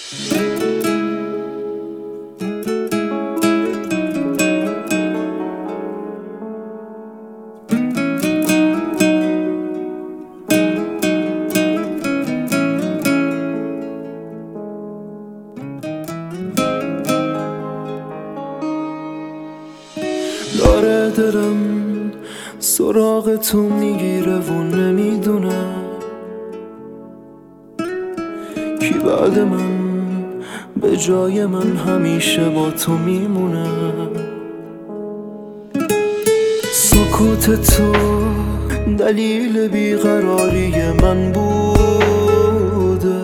داره دلم سراغ تو میگیره و نمیدونم کی بعد من به جای من همیشه با تو میمونه. سکوت تو دلیل بیقراری من بوده.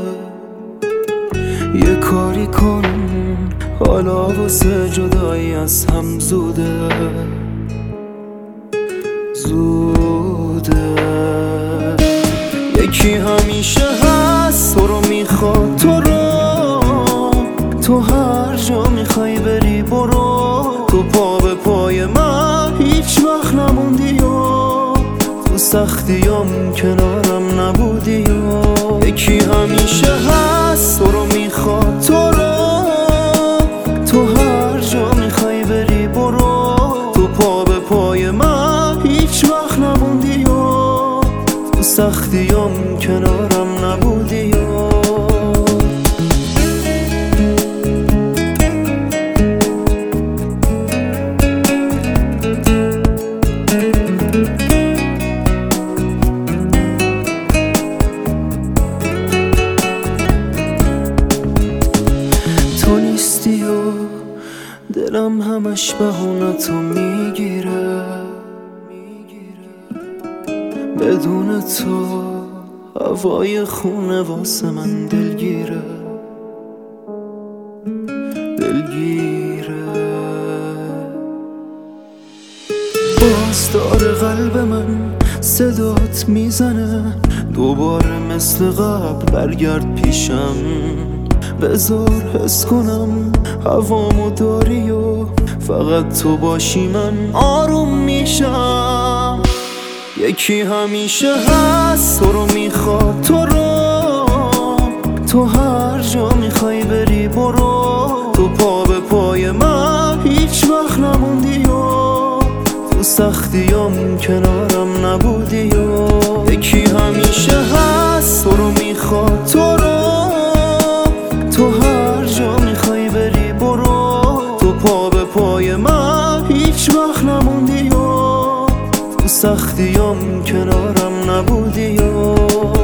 یه کاری کن حالا واسه جدایی از هم زوده. یکی همیشه هست تو رو میخواد، تو هر جا میخوای بری برو. تو پا به پای من هیچ وقت نموندی و تو سختیام کنارم نبودی و یکی همیشه هست تو رو میخواد، تو هر جا میخوای بری برو. تو پا به پای من هیچ وقت نموندی و تو سختیام کنارم نبودی و تو نیستی و دلم همش بهونه تو میگیره. بدون تو هوای خونه واسه من دلگیره. باز داره قلب من صدات میزنه دوباره مثل قبل برگرد پیشم. بذار حس کنم هوامو داری و فقط تو باشی من آروم میشم. یکی همیشه هست تو رو میخواد، تو هر جا میخوای بری برو. تو پا به پای من هیچ وقت نموندی و تو سختیام کنارم نبودی و یکی همیشه هست تو رو میخواد، تو هر جا میخوای بری برو. تو پا به پای من هیچ وقت نموندی و تو سختیام کنارم نبودی و